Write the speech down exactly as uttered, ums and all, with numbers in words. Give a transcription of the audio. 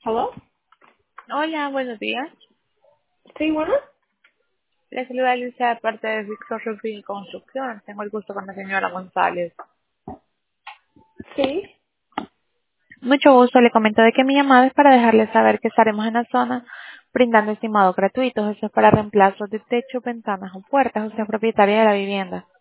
¿Hello? Hola, buenos días. Sí, bueno. Les saluda Alicia de parte de Victor Roofing y Construcción. Tengo el gusto con la señora González. Sí. Mucho gusto. Le comento de que mi llamada es para dejarles saber que estaremos en la zona brindando estimados gratuitos. Eso es para reemplazos de techo, ventanas o puertas. Usted es propietaria de la vivienda.